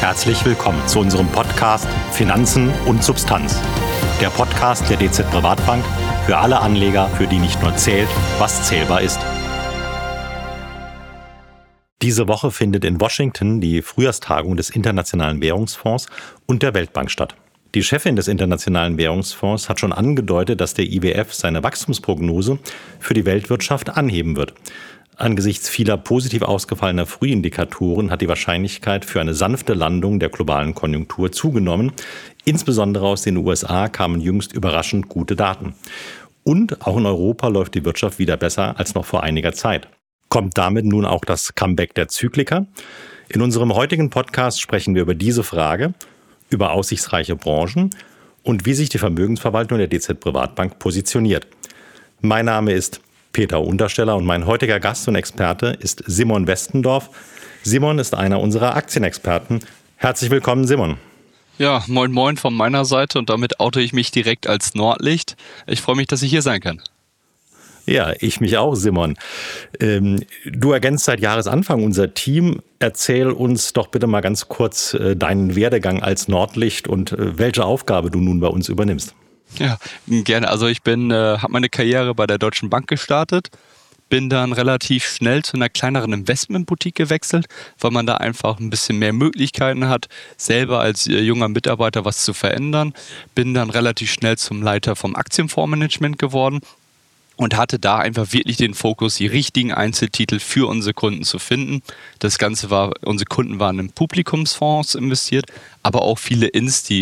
Herzlich willkommen zu unserem Podcast Finanzen und Substanz. Der Podcast der DZ Privatbank für alle Anleger, für die nicht nur zählt, was zählbar ist. Diese Woche findet in Washington die Frühjahrstagung des Internationalen Währungsfonds und der Weltbank statt. Die Chefin des Internationalen Währungsfonds hat schon angedeutet, dass der IWF seine Wachstumsprognose für die Weltwirtschaft anheben wird. Angesichts vieler positiv ausgefallener Frühindikatoren hat die Wahrscheinlichkeit für eine sanfte Landung der globalen Konjunktur zugenommen. Insbesondere aus den USA kamen jüngst überraschend gute Daten. Und auch in Europa läuft die Wirtschaft wieder besser als noch vor einiger Zeit. Kommt damit nun auch das Comeback der Zykliker? In unserem heutigen Podcast sprechen wir über diese Frage, über aussichtsreiche Branchen und wie sich die Vermögensverwaltung der DZ Privatbank positioniert. Mein Name ist Peter Untersteller und mein heutiger Gast und Experte ist Simon Westendorf. Simon ist einer unserer Aktienexperten. Herzlich willkommen, Simon. Ja, moin moin von meiner Seite und damit oute ich mich direkt als Nordlicht. Ich freue mich, dass ich hier sein kann. Ja, ich mich auch, Simon. Du ergänzt seit Jahresanfang unser Team. Erzähl uns doch bitte mal ganz kurz deinen Werdegang als Nordlicht und welche Aufgabe du nun bei uns übernimmst. Ja, gerne. Also ich habe meine Karriere bei der Deutschen Bank gestartet, bin dann relativ schnell zu einer kleineren Investmentboutique gewechselt, weil man da einfach ein bisschen mehr Möglichkeiten hat, selber als junger Mitarbeiter was zu verändern. Bin dann relativ schnell zum Leiter vom Aktienfondsmanagement geworden und hatte da einfach wirklich den Fokus, die richtigen Einzeltitel für unsere Kunden zu finden. Das Ganze unsere Kunden waren in Publikumsfonds investiert, aber auch viele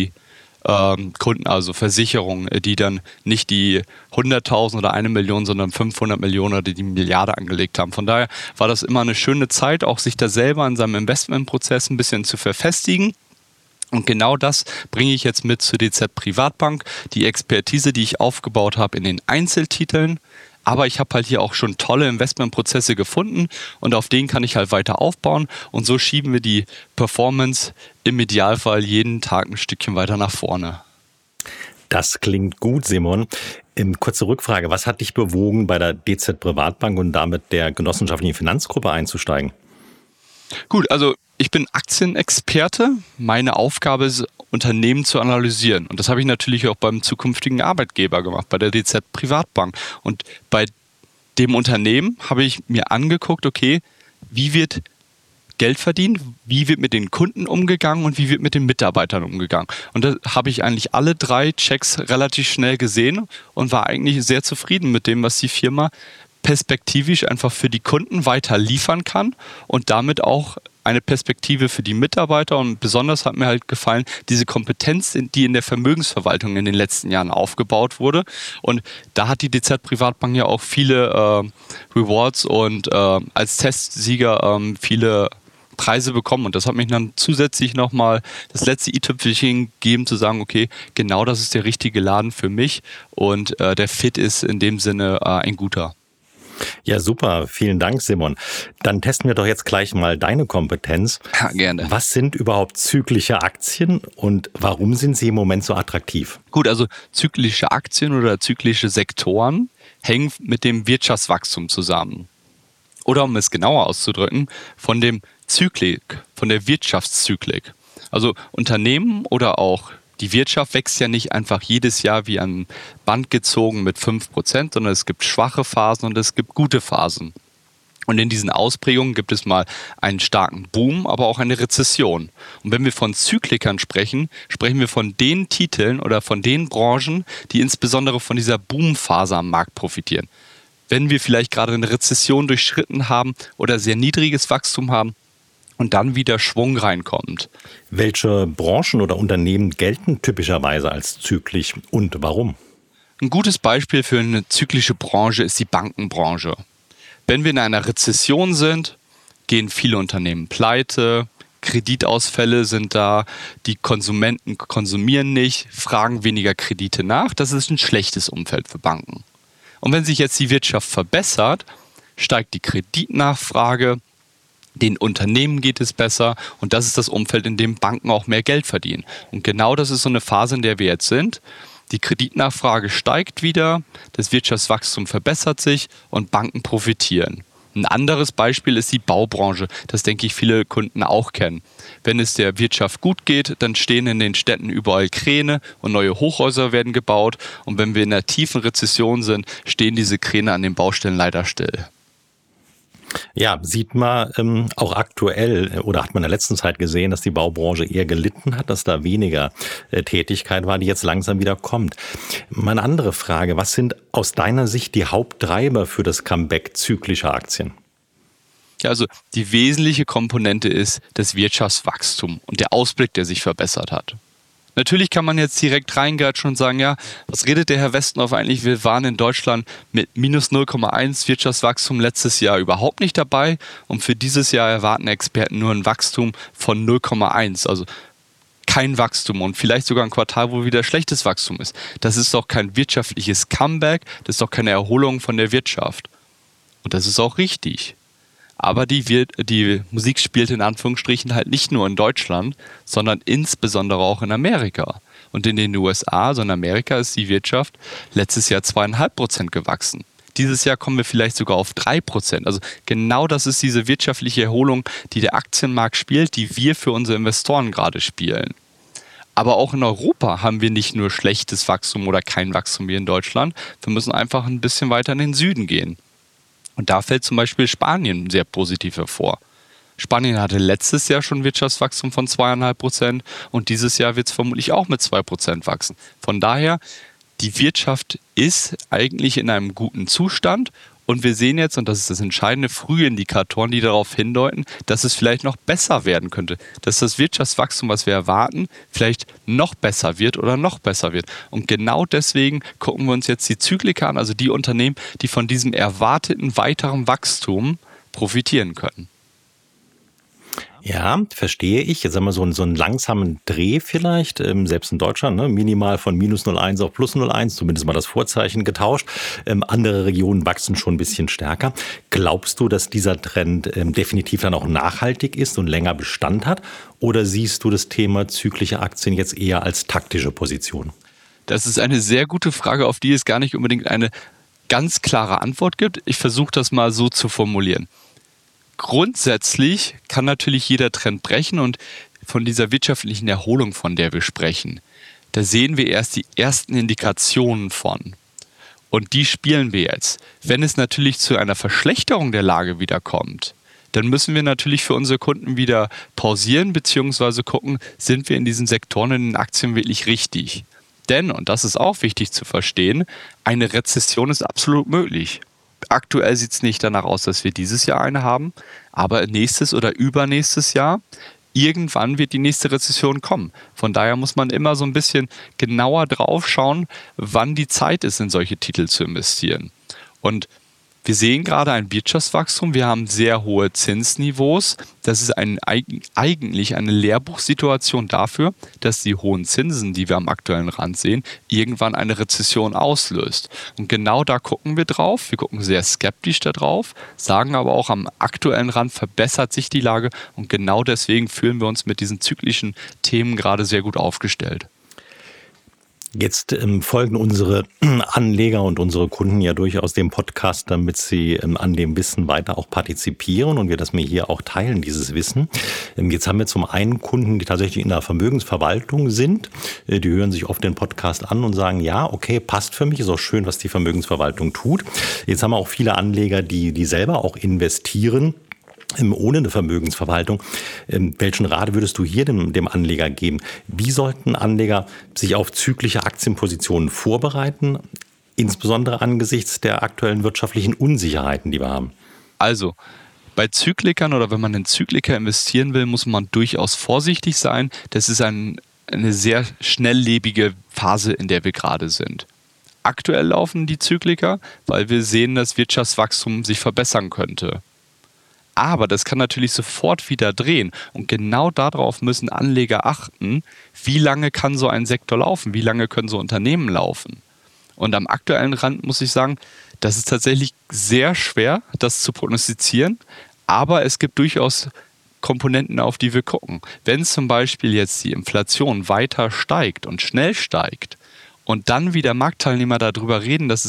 Kunden, also Versicherungen, die dann nicht die 100.000 oder 1 Million, sondern 500 Millionen oder die Milliarde angelegt haben. Von daher war das immer eine schöne Zeit, auch sich da selber in seinem Investmentprozess ein bisschen zu verfestigen. Und genau das bringe ich jetzt mit zur DZ Privatbank, die Expertise, die ich aufgebaut habe in den Einzeltiteln. Aber ich habe halt hier auch schon tolle Investmentprozesse gefunden und auf denen kann ich halt weiter aufbauen. Und so schieben wir die Performance im Idealfall jeden Tag ein Stückchen weiter nach vorne. Das klingt gut, Simon. Kurze Rückfrage, was hat dich bewogen, bei der DZ Privatbank und damit der genossenschaftlichen Finanzgruppe einzusteigen? Gut, also ich bin Aktienexperte. Meine Aufgabe ist, Unternehmen zu analysieren. Und das habe ich natürlich auch beim zukünftigen Arbeitgeber gemacht, bei der DZ Privatbank. Und bei dem Unternehmen habe ich mir angeguckt, okay, wie wird Geld verdient, wie wird mit den Kunden umgegangen und wie wird mit den Mitarbeitern umgegangen. Und da habe ich eigentlich alle 3 Checks relativ schnell gesehen und war eigentlich sehr zufrieden mit dem, was die Firma perspektivisch einfach für die Kunden weiter liefern kann und damit auch eine Perspektive für die Mitarbeiter. Und besonders hat mir halt gefallen, diese Kompetenz, die in der Vermögensverwaltung in den letzten Jahren aufgebaut wurde. Und da hat die DZ Privatbank ja auch viele Rewards und als Testsieger viele Preise bekommen. Und das hat mich dann zusätzlich nochmal das letzte i-Tüpfelchen gegeben, zu sagen, okay, genau das ist der richtige Laden für mich und der Fit ist in dem Sinne ein guter. Ja, super. Vielen Dank, Simon. Dann testen wir doch jetzt gleich mal deine Kompetenz. Ja, gerne. Was sind überhaupt zyklische Aktien und warum sind sie im Moment so attraktiv? Gut, also zyklische Aktien oder zyklische Sektoren hängen mit dem Wirtschaftswachstum zusammen. Oder um es genauer auszudrücken, von der Wirtschaftszyklik. Also Unternehmen oder auch die Wirtschaft wächst ja nicht einfach jedes Jahr wie an Band gezogen mit 5%, sondern es gibt schwache Phasen und es gibt gute Phasen. Und in diesen Ausprägungen gibt es mal einen starken Boom, aber auch eine Rezession. Und wenn wir von Zyklikern sprechen, sprechen wir von den Titeln oder von den Branchen, die insbesondere von dieser Boomphase am Markt profitieren. Wenn wir vielleicht gerade eine Rezession durchschritten haben oder sehr niedriges Wachstum haben, und dann wieder Schwung reinkommt. Welche Branchen oder Unternehmen gelten typischerweise als zyklisch und warum? Ein gutes Beispiel für eine zyklische Branche ist die Bankenbranche. Wenn wir in einer Rezession sind, gehen viele Unternehmen pleite, Kreditausfälle sind da, die Konsumenten konsumieren nicht, fragen weniger Kredite nach. Das ist ein schlechtes Umfeld für Banken. Und wenn sich jetzt die Wirtschaft verbessert, steigt die Kreditnachfrage, den Unternehmen geht es besser und das ist das Umfeld, in dem Banken auch mehr Geld verdienen. Und genau das ist so eine Phase, in der wir jetzt sind. Die Kreditnachfrage steigt wieder, das Wirtschaftswachstum verbessert sich und Banken profitieren. Ein anderes Beispiel ist die Baubranche, das denke ich viele Kunden auch kennen. Wenn es der Wirtschaft gut geht, dann stehen in den Städten überall Kräne und neue Hochhäuser werden gebaut. Und wenn wir in einer tiefen Rezession sind, stehen diese Kräne an den Baustellen leider still. Ja, sieht man auch aktuell oder hat man in der letzten Zeit gesehen, dass die Baubranche eher gelitten hat, dass da weniger Tätigkeit war, die jetzt langsam wieder kommt. Meine andere Frage, was sind aus deiner Sicht die Haupttreiber für das Comeback zyklischer Aktien? Ja, also die wesentliche Komponente ist das Wirtschaftswachstum und der Ausblick, der sich verbessert hat. Natürlich kann man jetzt direkt reingratschen und sagen, ja, was redet der Herr Westonhoff eigentlich? Wir waren in Deutschland mit minus 0,1 Wirtschaftswachstum letztes Jahr überhaupt nicht dabei und für dieses Jahr erwarten Experten nur ein Wachstum von 0,1, also kein Wachstum und vielleicht sogar ein Quartal, wo wieder schlechtes Wachstum ist. Das ist doch kein wirtschaftliches Comeback, das ist doch keine Erholung von der Wirtschaft. Und das ist auch richtig. Aber die Musik spielt in Anführungsstrichen halt nicht nur in Deutschland, sondern insbesondere auch in Amerika. Und in den USA, also in Amerika, ist die Wirtschaft letztes Jahr 2,5% gewachsen. Dieses Jahr kommen wir vielleicht sogar auf 3%. Also genau das ist diese wirtschaftliche Erholung, die der Aktienmarkt spielt, die wir für unsere Investoren gerade spielen. Aber auch in Europa haben wir nicht nur schlechtes Wachstum oder kein Wachstum wie in Deutschland. Wir müssen einfach ein bisschen weiter in den Süden gehen. Und da fällt zum Beispiel Spanien sehr positiv hervor. Spanien hatte letztes Jahr schon Wirtschaftswachstum von 2,5% und dieses Jahr wird es vermutlich auch mit 2% wachsen. Von daher, die Wirtschaft ist eigentlich in einem guten Zustand und wir sehen jetzt, und das ist das Entscheidende, frühe Indikatoren, die darauf hindeuten, dass es vielleicht noch besser werden könnte. Dass das Wirtschaftswachstum, was wir erwarten, vielleicht noch besser wird oder noch besser wird. Und genau deswegen gucken wir uns jetzt die Zyklika an, also die Unternehmen, die von diesem erwarteten weiteren Wachstum profitieren können. Ja, verstehe ich. Jetzt haben wir so einen langsamen Dreh vielleicht, selbst in Deutschland, ne? Minimal von minus 0,1 auf plus 0,1, zumindest mal das Vorzeichen getauscht. Andere Regionen wachsen schon ein bisschen stärker. Glaubst du, dass dieser Trend definitiv dann auch nachhaltig ist und länger Bestand hat? Oder siehst du das Thema zyklische Aktien jetzt eher als taktische Position? Das ist eine sehr gute Frage, auf die es gar nicht unbedingt eine ganz klare Antwort gibt. Ich versuche das mal so zu formulieren. Grundsätzlich kann natürlich jeder Trend brechen und von dieser wirtschaftlichen Erholung, von der wir sprechen, da sehen wir erst die ersten Indikationen von. Und die spielen wir jetzt. Wenn es natürlich zu einer Verschlechterung der Lage wieder kommt, dann müssen wir natürlich für unsere Kunden wieder pausieren bzw. gucken, sind wir in diesen Sektoren in den Aktien wirklich richtig. Denn, und das ist auch wichtig zu verstehen, eine Rezession ist absolut möglich. Aktuell sieht es nicht danach aus, dass wir dieses Jahr eine haben, aber nächstes oder übernächstes Jahr, irgendwann wird die nächste Rezession kommen. Von daher muss man immer so ein bisschen genauer drauf schauen, wann die Zeit ist, in solche Titel zu investieren. Und wir sehen gerade ein Wirtschaftswachstum, wir haben sehr hohe Zinsniveaus. Das ist eigentlich eine Lehrbuchsituation dafür, dass die hohen Zinsen, die wir am aktuellen Rand sehen, irgendwann eine Rezession auslöst. Und genau da gucken wir drauf. Wir gucken sehr skeptisch da drauf, sagen aber auch, am aktuellen Rand verbessert sich die Lage. Und genau deswegen fühlen wir uns mit diesen zyklischen Themen gerade sehr gut aufgestellt. Jetzt folgen unsere Anleger und unsere Kunden ja durchaus dem Podcast, damit sie an dem Wissen weiter auch partizipieren und wir das mir hier auch teilen, dieses Wissen. Jetzt haben wir zum einen Kunden, die tatsächlich in der Vermögensverwaltung sind. Die hören sich oft den Podcast an und sagen, ja, okay, passt für mich, ist auch schön, was die Vermögensverwaltung tut. Jetzt haben wir auch viele Anleger, die selber auch investieren, ohne eine Vermögensverwaltung. Welchen Rat würdest du hier dem Anleger geben? Wie sollten Anleger sich auf zyklische Aktienpositionen vorbereiten, insbesondere angesichts der aktuellen wirtschaftlichen Unsicherheiten, die wir haben? Also, bei Zyklikern oder wenn man in Zyklika investieren will, muss man durchaus vorsichtig sein. Das ist eine sehr schnelllebige Phase, in der wir gerade sind. Aktuell laufen die Zyklika, weil wir sehen, dass Wirtschaftswachstum sich verbessern könnte. Aber das kann natürlich sofort wieder drehen. Und genau darauf müssen Anleger achten, wie lange kann so ein Sektor laufen, wie lange können so Unternehmen laufen. Und am aktuellen Rand muss ich sagen, das ist tatsächlich sehr schwer, das zu prognostizieren. Aber es gibt durchaus Komponenten, auf die wir gucken. Wenn zum Beispiel jetzt die Inflation weiter steigt und schnell steigt und dann wieder Marktteilnehmer darüber reden, dass es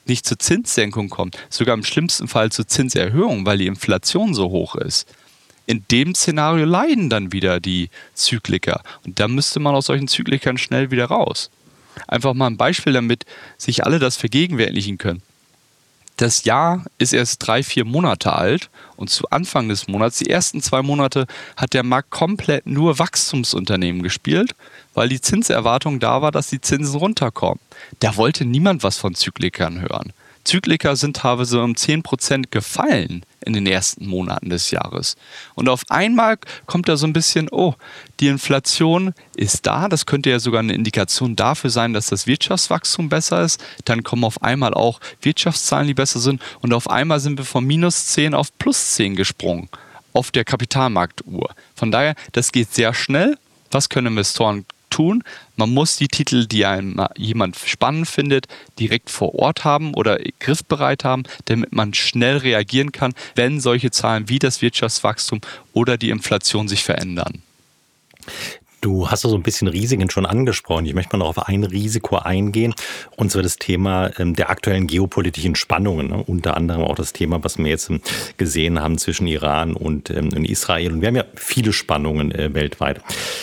nicht zur Zinssenkung kommt, sogar im schlimmsten Fall zur Zinserhöhung, weil die Inflation so hoch ist. In dem Szenario leiden dann wieder die Zykliker. Und da müsste man aus solchen Zyklikern schnell wieder raus. Einfach mal ein Beispiel, damit sich alle das vergegenwärtigen können. Das Jahr ist erst 3-4 Monate alt und zu Anfang des Monats, die ersten 2 Monate, hat der Markt komplett nur Wachstumsunternehmen gespielt, weil die Zinserwartung da war, dass die Zinsen runterkommen. Da wollte niemand was von Zyklikern hören. Zykliker sind teilweise um 10% gefallen in den ersten Monaten des Jahres. Und auf einmal kommt da so ein bisschen, die Inflation ist da, das könnte ja sogar eine Indikation dafür sein, dass das Wirtschaftswachstum besser ist. Dann kommen auf einmal auch Wirtschaftszahlen, die besser sind. Und auf einmal sind wir von -10 auf +10 gesprungen auf der Kapitalmarktuhr. Von daher, das geht sehr schnell. Was können Investoren tun? Man muss die Titel, die einem jemand spannend findet, direkt vor Ort haben oder griffbereit haben, damit man schnell reagieren kann, wenn solche Zahlen wie das Wirtschaftswachstum oder die Inflation sich verändern. Du hast ja so ein bisschen Risiken schon angesprochen. Ich möchte mal noch auf ein Risiko eingehen, und zwar das Thema der aktuellen geopolitischen Spannungen. Ne? Unter anderem auch das Thema, was wir jetzt gesehen haben zwischen Iran und Israel. Und wir haben ja viele Spannungen weltweit.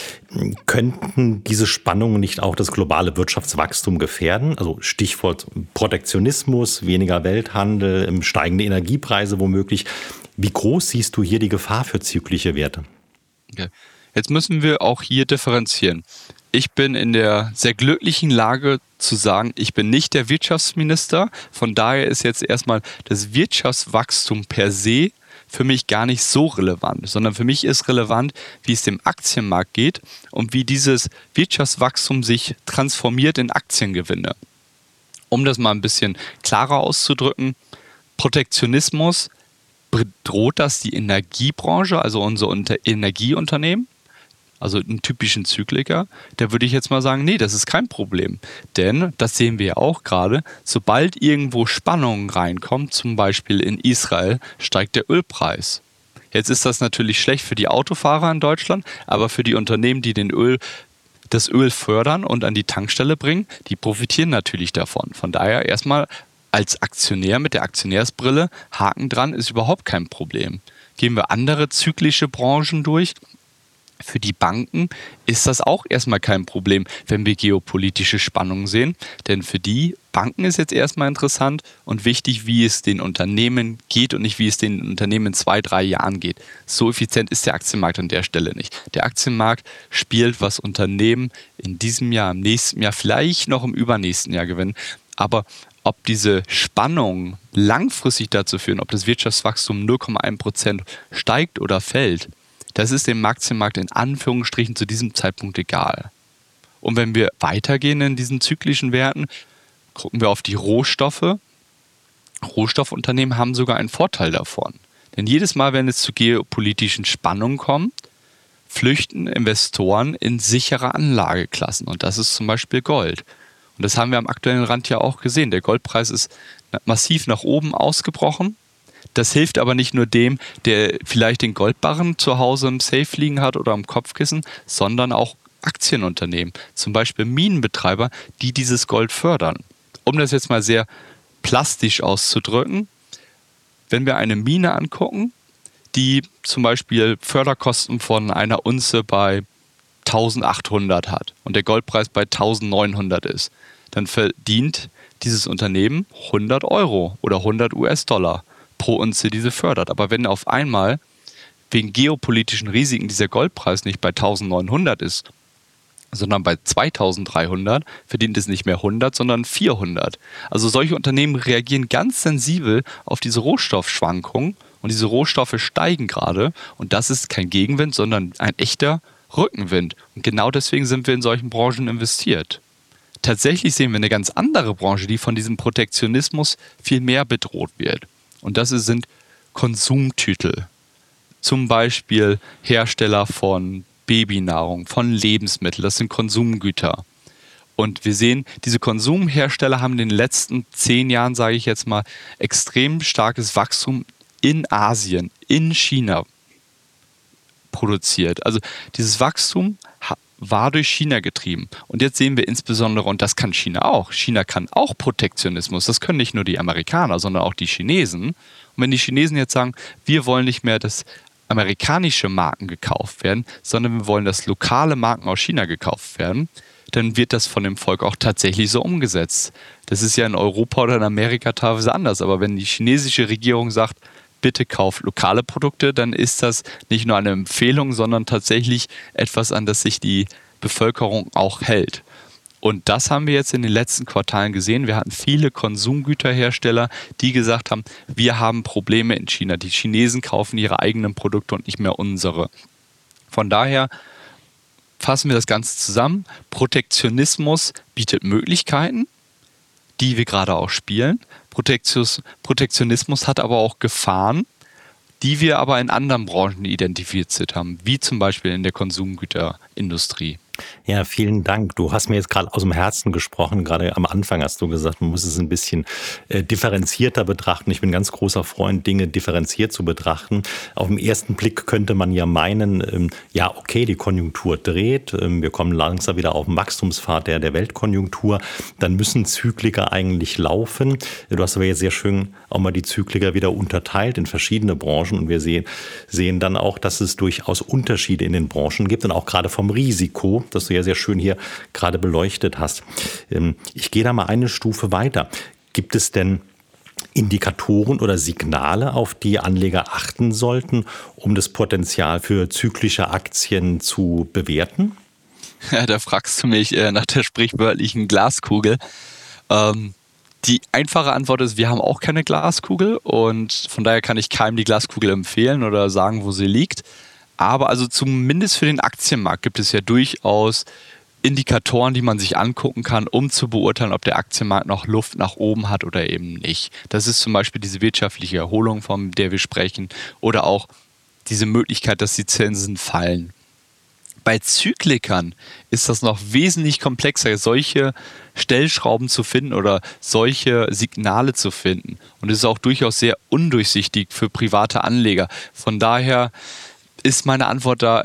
Könnten diese Spannungen nicht auch das globale Wirtschaftswachstum gefährden? Also Stichwort Protektionismus, weniger Welthandel, steigende Energiepreise womöglich. Wie groß siehst du hier die Gefahr für zyklische Werte? Okay. Jetzt müssen wir auch hier differenzieren. Ich bin in der sehr glücklichen Lage zu sagen, ich bin nicht der Wirtschaftsminister. Von daher ist jetzt erstmal das Wirtschaftswachstum per se für mich gar nicht so relevant, sondern für mich ist relevant, wie es dem Aktienmarkt geht und wie dieses Wirtschaftswachstum sich transformiert in Aktiengewinne. Um das mal ein bisschen klarer auszudrücken, Protektionismus, bedroht das die Energiebranche, also unsere Energieunternehmen? Also einen typischen Zykliker, da würde ich jetzt mal sagen, nee, das ist kein Problem. Denn, das sehen wir ja auch gerade, sobald irgendwo Spannungen reinkommen, zum Beispiel in Israel, steigt der Ölpreis. Jetzt ist das natürlich schlecht für die Autofahrer in Deutschland, aber für die Unternehmen, die das Öl fördern und an die Tankstelle bringen, die profitieren natürlich davon. Von daher erstmal als Aktionär mit der Aktionärsbrille, Haken dran, ist überhaupt kein Problem. Gehen wir andere zyklische Branchen durch. Für die Banken ist das auch erstmal kein Problem, wenn wir geopolitische Spannungen sehen. Denn für die Banken ist jetzt erstmal interessant und wichtig, wie es den Unternehmen geht und nicht, wie es den Unternehmen in 2-3 Jahren geht. So effizient ist der Aktienmarkt an der Stelle nicht. Der Aktienmarkt spielt, was Unternehmen in diesem Jahr, im nächsten Jahr, vielleicht noch im übernächsten Jahr gewinnen. Aber ob diese Spannungen langfristig dazu führen, ob das Wirtschaftswachstum 0,1% steigt oder fällt, das ist dem Aktienmarkt in Anführungsstrichen zu diesem Zeitpunkt egal. Und wenn wir weitergehen in diesen zyklischen Werten, gucken wir auf die Rohstoffe. Rohstoffunternehmen haben sogar einen Vorteil davon. Denn jedes Mal, wenn es zu geopolitischen Spannungen kommt, flüchten Investoren in sichere Anlageklassen. Und das ist zum Beispiel Gold. Und das haben wir am aktuellen Rand ja auch gesehen. Der Goldpreis ist massiv nach oben ausgebrochen. Das hilft aber nicht nur dem, der vielleicht den Goldbarren zu Hause im Safe liegen hat oder am Kopfkissen, sondern auch Aktienunternehmen, zum Beispiel Minenbetreiber, die dieses Gold fördern. Um das jetzt mal sehr plastisch auszudrücken, wenn wir eine Mine angucken, die zum Beispiel Förderkosten von einer Unze bei 1800 hat und der Goldpreis bei 1900 ist, dann verdient dieses Unternehmen 100 Euro oder 100 US-Dollar pro Unze, die sie fördert. Aber wenn auf einmal wegen geopolitischen Risiken dieser Goldpreis nicht bei 1900 ist, sondern bei 2300, verdient es nicht mehr 100, sondern 400. Also solche Unternehmen reagieren ganz sensibel auf diese Rohstoffschwankungen und diese Rohstoffe steigen gerade und das ist kein Gegenwind, sondern ein echter Rückenwind. Und genau deswegen sind wir in solchen Branchen investiert. Tatsächlich sehen wir eine ganz andere Branche, die von diesem Protektionismus viel mehr bedroht wird. Und das sind Konsumtitel. Zum Beispiel Hersteller von Babynahrung, von Lebensmitteln. Das sind Konsumgüter. Und wir sehen, diese Konsumhersteller haben in den letzten 10 Jahren, sage ich jetzt mal, extrem starkes Wachstum in Asien, in China produziert. Also dieses Wachstum war durch China getrieben. Und jetzt sehen wir insbesondere, und das kann China auch, China kann auch Protektionismus, das können nicht nur die Amerikaner, sondern auch die Chinesen. Und wenn die Chinesen jetzt sagen, wir wollen nicht mehr, dass amerikanische Marken gekauft werden, sondern wir wollen, dass lokale Marken aus China gekauft werden, dann wird das von dem Volk auch tatsächlich so umgesetzt. Das ist ja in Europa oder in Amerika teilweise anders, aber wenn die chinesische Regierung sagt, bitte kauft lokale Produkte, dann ist das nicht nur eine Empfehlung, sondern tatsächlich etwas, an das sich die Bevölkerung auch hält. Und das haben wir jetzt in den letzten Quartalen gesehen. Wir hatten viele Konsumgüterhersteller, die gesagt haben, wir haben Probleme in China. Die Chinesen kaufen ihre eigenen Produkte und nicht mehr unsere. Von daher fassen wir das Ganze zusammen. Protektionismus bietet Möglichkeiten, die wir gerade auch spielen. Protektionismus hat aber auch Gefahren, die wir aber in anderen Branchen identifiziert haben, wie zum Beispiel in der Konsumgüterindustrie. Ja, vielen Dank. Du hast mir jetzt gerade aus dem Herzen gesprochen. Gerade am Anfang hast du gesagt, man muss es ein bisschen differenzierter betrachten. Ich bin ein ganz großer Freund, Dinge differenziert zu betrachten. Auf den ersten Blick könnte man ja meinen, ja, okay, die Konjunktur dreht. Wir kommen langsam wieder auf den Wachstumspfad der Weltkonjunktur. Dann müssen Zykliker eigentlich laufen. Du hast aber jetzt sehr schön auch mal die Zykliker wieder unterteilt in verschiedene Branchen. Und wir sehen dann auch, dass es durchaus Unterschiede in den Branchen gibt und auch gerade vom Risiko, das du ja sehr schön hier gerade beleuchtet hast. Ich gehe da mal eine Stufe weiter. Gibt es denn Indikatoren oder Signale, auf die Anleger achten sollten, um das Potenzial für zyklische Aktien zu bewerten? Ja, da fragst du mich nach der sprichwörtlichen Glaskugel. Die einfache Antwort ist, wir haben auch keine Glaskugel und von daher kann ich keinem die Glaskugel empfehlen oder sagen, wo sie liegt. Aber also zumindest für den Aktienmarkt gibt es ja durchaus Indikatoren, die man sich angucken kann, um zu beurteilen, ob der Aktienmarkt noch Luft nach oben hat oder eben nicht. Das ist zum Beispiel diese wirtschaftliche Erholung, von der wir sprechen, oder auch diese Möglichkeit, dass die Zinsen fallen. Bei Zyklikern ist das noch wesentlich komplexer, solche Stellschrauben zu finden oder solche Signale zu finden. Und es ist auch durchaus sehr undurchsichtig für private Anleger. Von daher ist meine Antwort da,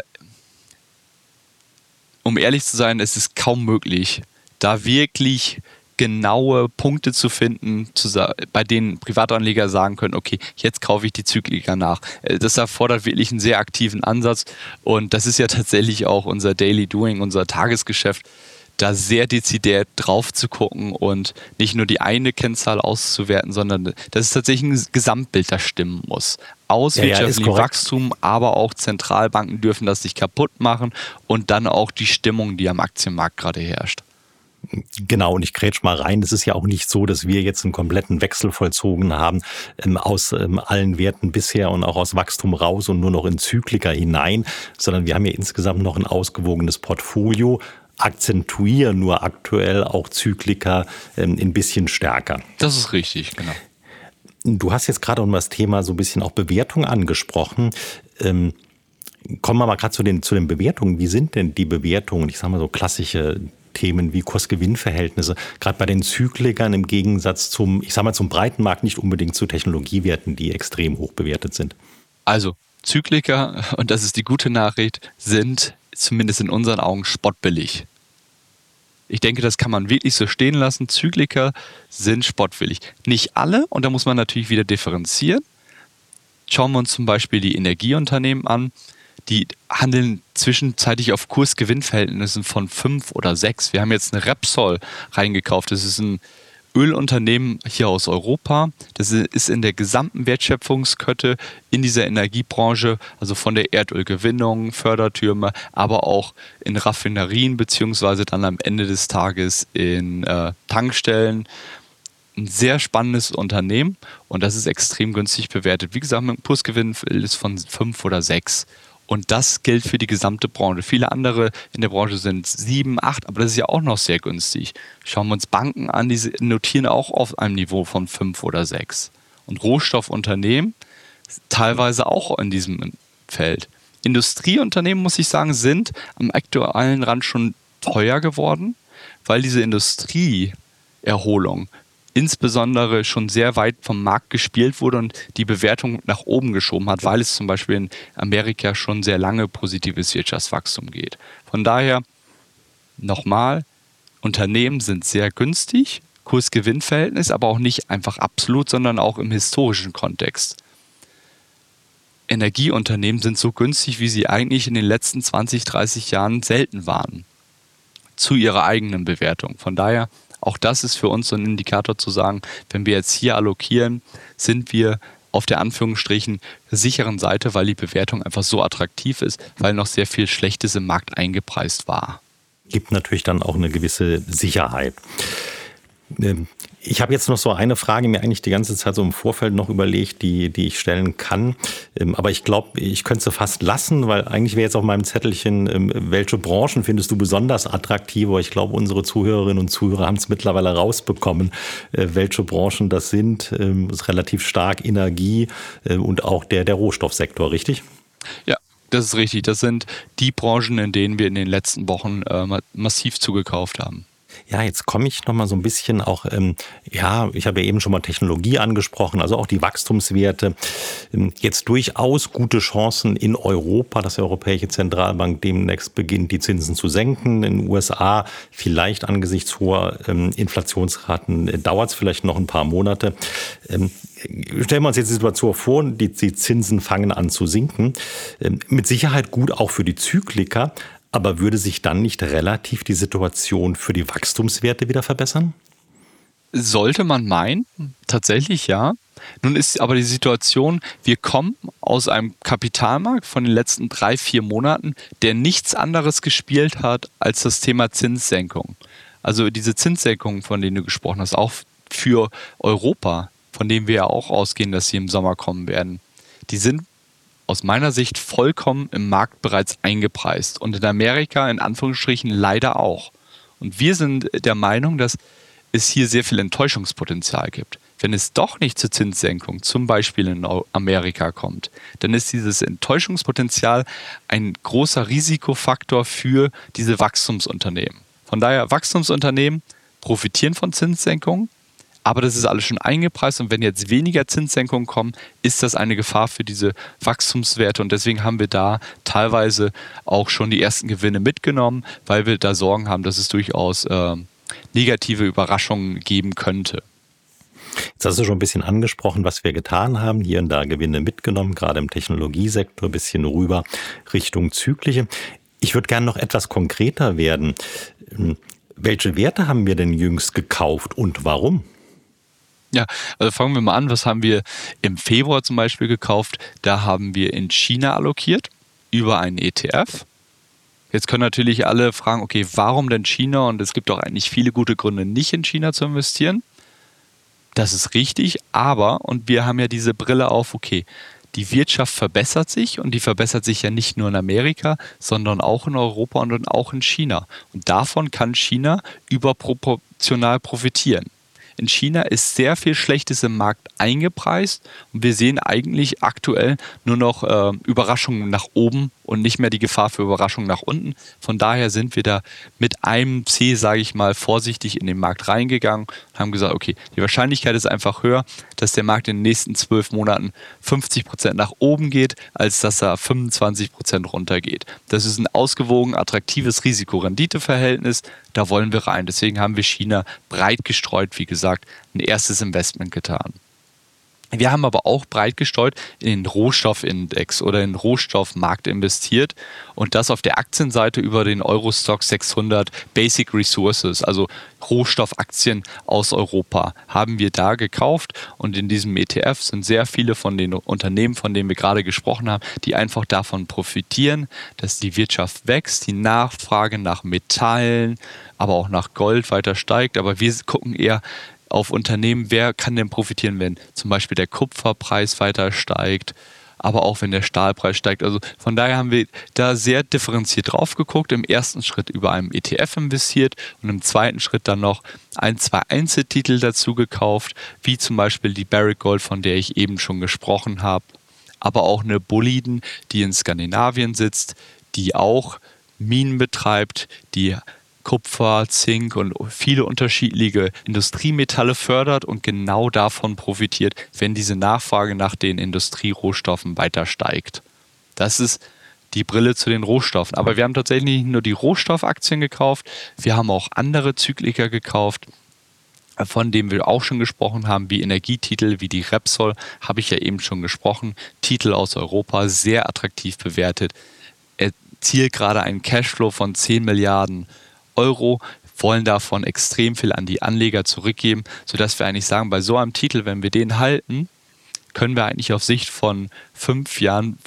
um ehrlich zu sein, es ist kaum möglich, da wirklich genaue Punkte zu finden, bei denen Privatanleger sagen können, okay, jetzt kaufe ich die Zykliker nach. Das erfordert wirklich einen sehr aktiven Ansatz und das ist ja tatsächlich auch unser Daily Doing, unser Tagesgeschäft, da sehr dezidiert drauf zu gucken und nicht nur die eine Kennzahl auszuwerten, sondern dass es tatsächlich ein Gesamtbild da stimmen muss. Aus wirtschaftlichem Wachstum, aber auch Zentralbanken dürfen das nicht kaputt machen und dann auch die Stimmung, die am Aktienmarkt gerade herrscht. Genau, und ich grätsch mal rein. Es ist ja auch nicht so, dass wir jetzt einen kompletten Wechsel vollzogen haben aus allen Werten bisher und auch aus Wachstum raus und nur noch in Zyklika hinein, sondern wir haben ja insgesamt noch ein ausgewogenes Portfolio, akzentuieren nur aktuell auch Zyklika ein bisschen stärker. Das ist richtig, genau. Du hast jetzt gerade um das Thema so ein bisschen auch Bewertung angesprochen. Kommen wir mal gerade zu den Bewertungen. Wie sind denn die Bewertungen? Ich sage mal so klassische Themen wie Kurs-Gewinn-Verhältnisse, gerade bei den Zyklikern im Gegensatz zum breiten Markt, nicht unbedingt zu Technologiewerten, die extrem hoch bewertet sind. Also Zykliker, und das ist die gute Nachricht, sind zumindest in unseren Augen spottbillig. Ich denke, das kann man wirklich so stehen lassen. Zykliker sind spottbillig. Nicht alle, und da muss man natürlich wieder differenzieren. Schauen wir uns zum Beispiel die Energieunternehmen an. Die handeln zwischenzeitlich auf Kurs-Gewinn-Verhältnissen von 5 oder 6. Wir haben jetzt eine Repsol reingekauft. Das ist ein Ölunternehmen hier aus Europa. Das ist in der gesamten Wertschöpfungskette in dieser Energiebranche, also von der Erdölgewinnung, Fördertürme, aber auch in Raffinerien beziehungsweise dann am Ende des Tages in Tankstellen. Ein sehr spannendes Unternehmen und das ist extrem günstig bewertet. Wie gesagt, mit einem Kursgewinn ist von 5 oder 6. Und das gilt für die gesamte Branche. Viele andere in der Branche sind 7, 8, aber das ist ja auch noch sehr günstig. Schauen wir uns Banken an, die notieren auch auf einem Niveau von 5 oder 6. Und Rohstoffunternehmen teilweise auch in diesem Feld. Industrieunternehmen, muss ich sagen, sind am aktuellen Rand schon teuer geworden, weil diese Industrieerholung insbesondere schon sehr weit vom Markt gespielt wurde und die Bewertung nach oben geschoben hat, weil es zum Beispiel in Amerika schon sehr lange positives Wirtschaftswachstum geht. Von daher nochmal, Unternehmen sind sehr günstig, Kurs-Gewinn-Verhältnis, aber auch nicht einfach absolut, sondern auch im historischen Kontext. Energieunternehmen sind so günstig, wie sie eigentlich in den letzten 20, 30 Jahren selten waren, zu ihrer eigenen Bewertung. Von daher, auch das ist für uns so ein Indikator zu sagen, wenn wir jetzt hier allokieren, sind wir auf der Anführungsstrichen sicheren Seite, weil die Bewertung einfach so attraktiv ist, weil noch sehr viel Schlechtes im Markt eingepreist war. Gibt natürlich dann auch eine gewisse Sicherheit. Ich habe jetzt noch so eine Frage mir eigentlich die ganze Zeit so im Vorfeld noch überlegt, die ich stellen kann. Aber ich glaube, ich könnte sie fast lassen, weil eigentlich wäre jetzt auf meinem Zettelchen, welche Branchen findest du besonders attraktiv? Aber ich glaube, unsere Zuhörerinnen und Zuhörer haben es mittlerweile rausbekommen, welche Branchen das sind. Das ist relativ stark Energie und auch der Rohstoffsektor, richtig? Ja. Das ist richtig. Das sind die Branchen, in denen wir in den letzten Wochen massiv zugekauft haben. Ja, jetzt komme ich noch mal so ein bisschen auch, ich habe ja eben schon mal Technologie angesprochen, also auch die Wachstumswerte. Jetzt durchaus gute Chancen in Europa, dass die Europäische Zentralbank demnächst beginnt, die Zinsen zu senken. In den USA vielleicht angesichts hoher Inflationsraten dauert es vielleicht noch ein paar Monate. Stellen wir uns jetzt die Situation vor, die Zinsen fangen an zu sinken. Mit Sicherheit gut auch für die Zykliker. Aber würde sich dann nicht relativ die Situation für die Wachstumswerte wieder verbessern? Sollte man meinen, tatsächlich ja. Nun ist aber die Situation, wir kommen aus einem Kapitalmarkt von den letzten 3-4 Monaten, der nichts anderes gespielt hat als das Thema Zinssenkung. Also diese Zinssenkungen, von denen du gesprochen hast, auch für Europa, von denen wir ja auch ausgehen, dass sie im Sommer kommen werden, die sind aus meiner Sicht vollkommen im Markt bereits eingepreist und in Amerika in Anführungsstrichen leider auch. Und wir sind der Meinung, dass es hier sehr viel Enttäuschungspotenzial gibt. Wenn es doch nicht zur Zinssenkung, zum Beispiel in Amerika kommt, dann ist dieses Enttäuschungspotenzial ein großer Risikofaktor für diese Wachstumsunternehmen. Von daher, Wachstumsunternehmen profitieren von Zinssenkungen, aber das ist alles schon eingepreist und wenn jetzt weniger Zinssenkungen kommen, ist das eine Gefahr für diese Wachstumswerte und deswegen haben wir da teilweise auch schon die ersten Gewinne mitgenommen, weil wir da Sorgen haben, dass es durchaus negative Überraschungen geben könnte. Jetzt hast du schon ein bisschen angesprochen, was wir getan haben, hier und da Gewinne mitgenommen, gerade im Technologiesektor, ein bisschen rüber Richtung zyklische. Ich würde gerne noch etwas konkreter werden. Welche Werte haben wir denn jüngst gekauft und warum? Ja, also fangen wir mal an. Was haben wir im Februar zum Beispiel gekauft? Da haben wir in China allokiert über einen ETF. Jetzt können natürlich alle fragen, okay, warum denn China? Und es gibt doch eigentlich viele gute Gründe, nicht in China zu investieren. Das ist richtig, aber, und wir haben ja diese Brille auf, okay, die Wirtschaft verbessert sich und die verbessert sich ja nicht nur in Amerika, sondern auch in Europa und auch in China. Und davon kann China überproportional profitieren. In China ist sehr viel Schlechtes im Markt eingepreist und wir sehen eigentlich aktuell nur noch Überraschungen nach oben und nicht mehr die Gefahr für Überraschungen nach unten. Von daher sind wir da mit einem C, sage ich mal, vorsichtig in den Markt reingegangen und haben gesagt, okay, die Wahrscheinlichkeit ist einfach höher, dass der Markt in den nächsten 12 Monaten 50% nach oben geht, als dass er 25% runtergeht. Das ist ein ausgewogen, attraktives Risiko-Rendite-Verhältnis. Da wollen wir rein. Deswegen haben wir China breit gestreut, wie gesagt, ein erstes Investment getan. Wir haben aber auch breit gestreut in den Rohstoffindex oder in den Rohstoffmarkt investiert und das auf der Aktienseite über den Eurostock 600 Basic Resources, also Rohstoffaktien aus Europa, haben wir da gekauft und in diesem ETF sind sehr viele von den Unternehmen, von denen wir gerade gesprochen haben, die einfach davon profitieren, dass die Wirtschaft wächst, die Nachfrage nach Metallen, aber auch nach Gold weiter steigt, aber wir gucken eher auf Unternehmen, wer kann denn profitieren, wenn zum Beispiel der Kupferpreis weiter steigt, aber auch wenn der Stahlpreis steigt. Also von daher haben wir da sehr differenziert drauf geguckt, im ersten Schritt über einen ETF investiert und im zweiten Schritt dann noch 1-2 Einzeltitel dazu gekauft, wie zum Beispiel die Barrick Gold, von der ich eben schon gesprochen habe, aber auch eine Boliden, die in Skandinavien sitzt, die auch Minen betreibt, die Kupfer, Zink und viele unterschiedliche Industriemetalle fördert und genau davon profitiert, wenn diese Nachfrage nach den Industrierohstoffen weiter steigt. Das ist die Brille zu den Rohstoffen. Aber wir haben tatsächlich nicht nur die Rohstoffaktien gekauft, wir haben auch andere Zyklika gekauft, von denen wir auch schon gesprochen haben, wie Energietitel, wie die Repsol, habe ich ja eben schon gesprochen. Titel aus Europa, sehr attraktiv bewertet, erzielt gerade einen Cashflow von 10 Milliarden Euro, wollen davon extrem viel an die Anleger zurückgeben, sodass wir eigentlich sagen, bei so einem Titel, wenn wir den halten, können wir eigentlich auf Sicht von 5 Jahren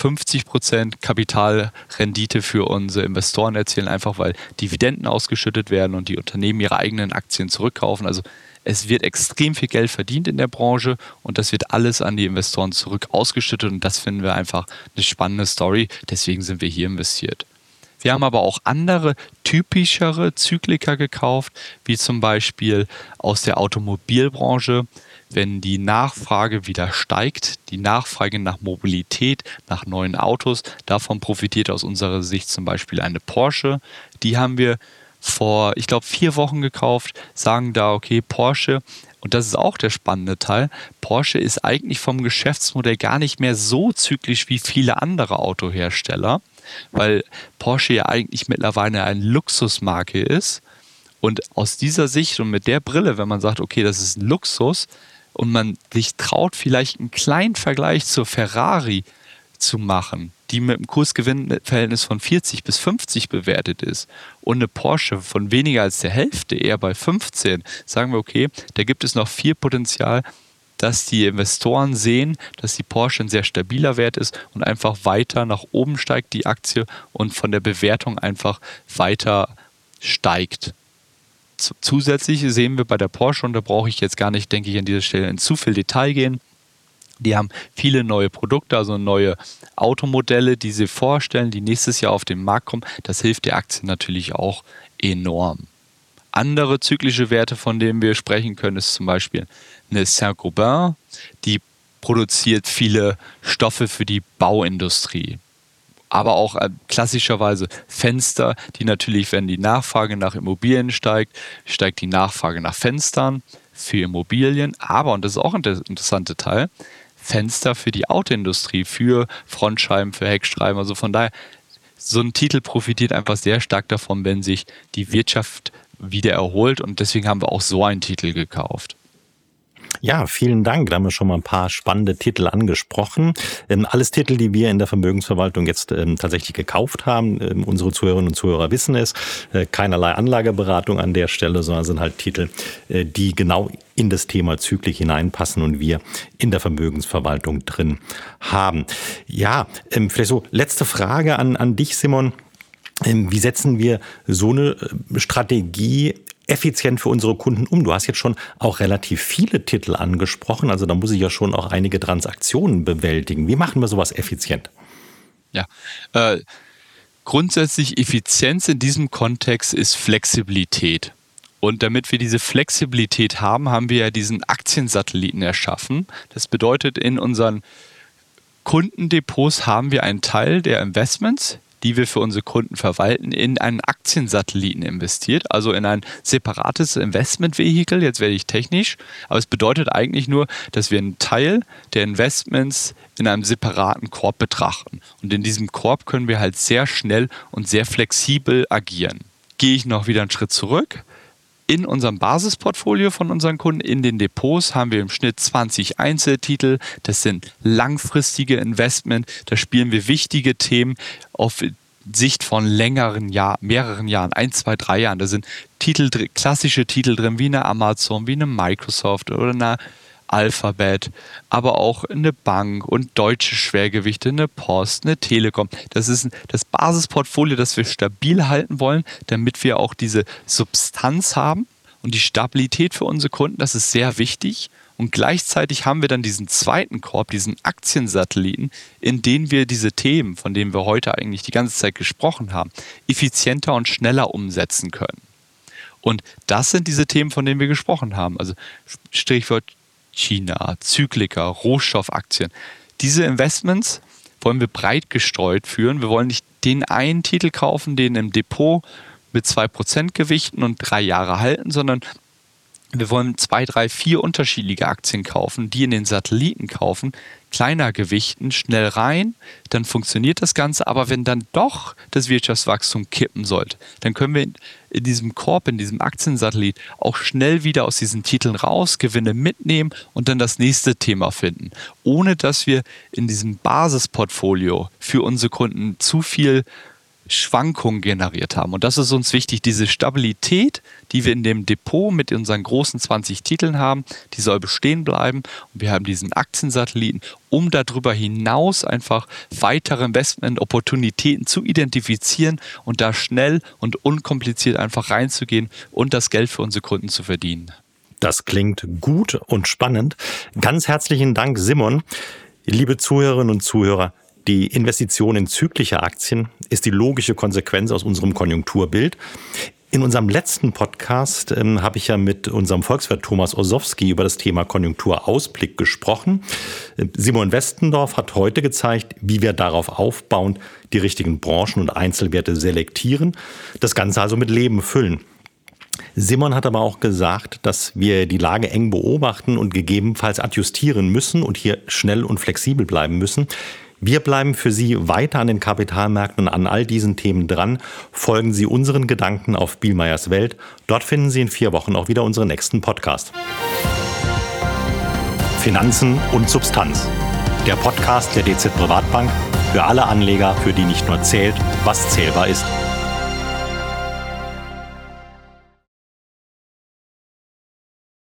50% Kapitalrendite für unsere Investoren erzielen, einfach weil Dividenden ausgeschüttet werden und die Unternehmen ihre eigenen Aktien zurückkaufen. Also es wird extrem viel Geld verdient in der Branche und das wird alles an die Investoren zurück ausgeschüttet und das finden wir einfach eine spannende Story. Deswegen sind wir hier investiert. Wir haben aber auch andere, typischere Zyklika gekauft, wie zum Beispiel aus der Automobilbranche. Wenn die Nachfrage wieder steigt, die Nachfrage nach Mobilität, nach neuen Autos, davon profitiert aus unserer Sicht zum Beispiel eine Porsche. Die haben wir vor, ich glaube, 4 Wochen gekauft, sagen da, okay, Porsche, und das ist auch der spannende Teil, Porsche ist eigentlich vom Geschäftsmodell gar nicht mehr so zyklisch wie viele andere Autohersteller, weil Porsche ja eigentlich mittlerweile eine Luxusmarke ist. Und aus dieser Sicht und mit der Brille, wenn man sagt, okay, das ist ein Luxus und man sich traut, vielleicht einen kleinen Vergleich zur Ferrari zu machen, die mit einem Kursgewinnverhältnis von 40 bis 50 bewertet ist und eine Porsche von weniger als der Hälfte, eher bei 15, sagen wir, okay, da gibt es noch viel Potenzial, dass die Investoren sehen, dass die Porsche ein sehr stabiler Wert ist und einfach weiter nach oben steigt, die Aktie, und von der Bewertung einfach weiter steigt. Zusätzlich sehen wir bei der Porsche, und da brauche ich jetzt gar nicht, denke ich, an dieser Stelle in zu viel Detail gehen, die haben viele neue Produkte, also neue Automodelle, die sie vorstellen, die nächstes Jahr auf den Markt kommen. Das hilft der Aktie natürlich auch enorm. Andere zyklische Werte, von denen wir sprechen können, ist zum Beispiel eine Saint-Gobain, die produziert viele Stoffe für die Bauindustrie. Aber auch klassischerweise Fenster, die natürlich, wenn die Nachfrage nach Immobilien steigt, steigt die Nachfrage nach Fenstern für Immobilien. Aber, und das ist auch ein interessanter Teil, Fenster für die Autoindustrie, für Frontscheiben, für Heckscheiben. Also von daher, so ein Titel profitiert einfach sehr stark davon, wenn sich die Wirtschaft wieder erholt, und deswegen haben wir auch so einen Titel gekauft. Ja, vielen Dank. Da haben wir schon mal ein paar spannende Titel angesprochen. Alles Titel, die wir in der Vermögensverwaltung jetzt tatsächlich gekauft haben. Unsere Zuhörerinnen und Zuhörer wissen es. Keinerlei Anlageberatung an der Stelle, sondern sind halt Titel, die genau in das Thema Zyklik hineinpassen und wir in der Vermögensverwaltung drin haben. Ja, vielleicht so letzte Frage an dich, Simon. Wie setzen wir so eine Strategie effizient für unsere Kunden um? Du hast jetzt schon auch relativ viele Titel angesprochen, also da muss ich ja schon auch einige Transaktionen bewältigen. Wie machen wir sowas effizient? Ja, grundsätzlich Effizienz in diesem Kontext ist Flexibilität. Und damit wir diese Flexibilität haben, haben wir ja diesen Aktiensatelliten erschaffen. Das bedeutet, in unseren Kundendepots haben wir einen Teil der Investments, die wir für unsere Kunden verwalten, in einen Aktiensatelliten investiert, also in ein separates Investmentvehikel. Jetzt werde ich technisch, aber es bedeutet eigentlich nur, dass wir einen Teil der Investments in einem separaten Korb betrachten. Und in diesem Korb können wir halt sehr schnell und sehr flexibel agieren. Gehe ich noch wieder einen Schritt zurück. In unserem Basisportfolio von unseren Kunden, in den Depots, haben wir im Schnitt 20 Einzeltitel. Das sind langfristige Investment. Da spielen wir wichtige Themen auf Sicht von mehreren Jahren, 1, 2, 3 Jahren. Da sind klassische Titel drin, wie eine Amazon, wie eine Microsoft oder eine Alphabet, aber auch eine Bank und deutsche Schwergewichte, eine Post, eine Telekom. Das ist das Basisportfolio, das wir stabil halten wollen, damit wir auch diese Substanz haben und die Stabilität für unsere Kunden. Das ist sehr wichtig. Und gleichzeitig haben wir dann diesen zweiten Korb, diesen Aktiensatelliten, in den wir diese Themen, von denen wir heute eigentlich die ganze Zeit gesprochen haben, effizienter und schneller umsetzen können. Und das sind diese Themen, von denen wir gesprochen haben. Also Stichwort China, Zyklika, Rohstoffaktien. Diese Investments wollen wir breit gestreut führen. Wir wollen nicht den einen Titel kaufen, den im Depot mit 2% gewichten und 3 Jahre halten, sondern wir wollen 2, 3, 4 unterschiedliche Aktien kaufen, die in den Satelliten kaufen, kleiner gewichten, schnell rein, dann funktioniert das Ganze. Aber wenn dann doch das Wirtschaftswachstum kippen sollte, dann können wir in diesem Korb, in diesem Aktiensatellit auch schnell wieder aus diesen Titeln raus, Gewinne mitnehmen und dann das nächste Thema finden, ohne dass wir in diesem Basisportfolio für unsere Kunden zu viel Schwankungen generiert haben. Und das ist uns wichtig, diese Stabilität, die wir in dem Depot mit unseren großen 20 Titeln haben, die soll bestehen bleiben. Und wir haben diesen Aktiensatelliten, um darüber hinaus einfach weitere Investment-Opportunitäten zu identifizieren und da schnell und unkompliziert einfach reinzugehen und das Geld für unsere Kunden zu verdienen. Das klingt gut und spannend. Ganz herzlichen Dank, Simon. Liebe Zuhörerinnen und Zuhörer, die Investition in zyklische Aktien ist die logische Konsequenz aus unserem Konjunkturbild. In unserem letzten Podcast habe ich ja mit unserem Volkswirt Thomas Ossowski über das Thema Konjunkturausblick gesprochen. Simon Westendorf hat heute gezeigt, wie wir darauf aufbauend die richtigen Branchen und Einzelwerte selektieren, das Ganze also mit Leben füllen. Simon hat aber auch gesagt, dass wir die Lage eng beobachten und gegebenenfalls adjustieren müssen und hier schnell und flexibel bleiben müssen. Wir bleiben für Sie weiter an den Kapitalmärkten und an all diesen Themen dran. Folgen Sie unseren Gedanken auf Bielmeyers Welt. Dort finden Sie in 4 Wochen auch wieder unseren nächsten Podcast. Finanzen und Substanz. Der Podcast der DZ Privatbank für alle Anleger, für die nicht nur zählt, was zählbar ist.